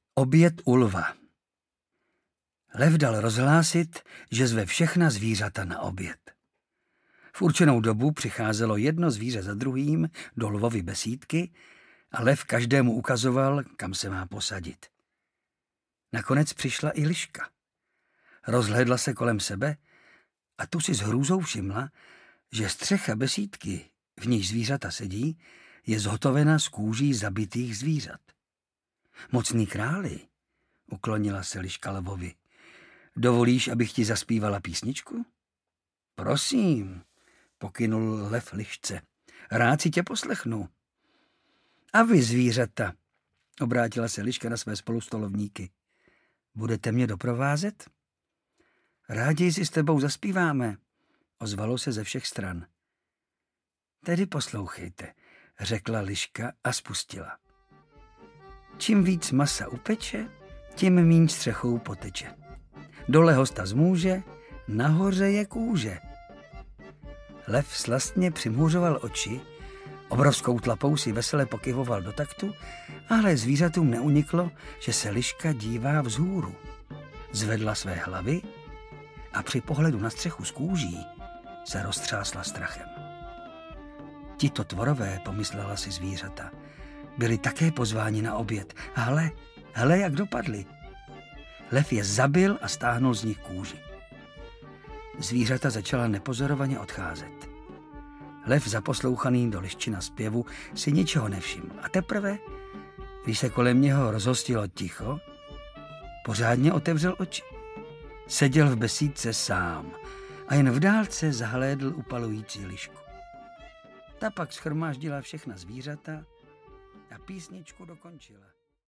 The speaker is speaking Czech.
Oběd u lva. Lev dal rozhlásit, že zve všechna zvířata na oběd. V určenou dobu přicházelo jedno zvíře za druhým do lvovy besídky a lev každému ukazoval, kam se má posadit. Nakonec přišla i liška. Rozhlédla se kolem sebe a tu si s hrůzou všimla, že střecha besídky, v níž zvířata sedí, je zhotovena z kůží zabitých zvířat. Mocný králi, uklonila se liška lvovi, dovolíš, abych ti zaspívala písničku? Prosím, pokynul lev lišce, rád si tě poslechnu. A vy, zvířata, obrátila se liška na své spolustolovníky, budete mě doprovázet? Rádi si s tebou zaspíváme, ozvalo se ze všech stran. Tedy poslouchejte, řekla liška a spustila. Čím víc masa upeče, tím míň střechou poteče. Dole hosta zmůže, nahoře je kůže. Lev slastně přimhůřoval oči, obrovskou tlapou si vesele pokyvoval do taktu, ale zvířatům neuniklo, že se liška dívá vzhůru. Zvedla své hlavy a při pohledu na střechu z kůží se roztřásla strachem. Tito tvorové, pomyslela si zvířata, byli také pozváni na oběd. Hele, jak dopadli. Lev je zabil a stáhnul z nich kůži. Zvířata začala nepozorovaně odcházet. Lev, zaposlouchaný do liščina zpěvu, si ničeho nevšiml. A teprve, když se kolem něho rozhostilo ticho, pořádně otevřel oči. Seděl v besídce sám a jen v dálce zahlédl upalující lišku. Ta pak shromáždila všechna zvířata a písničku dokončila.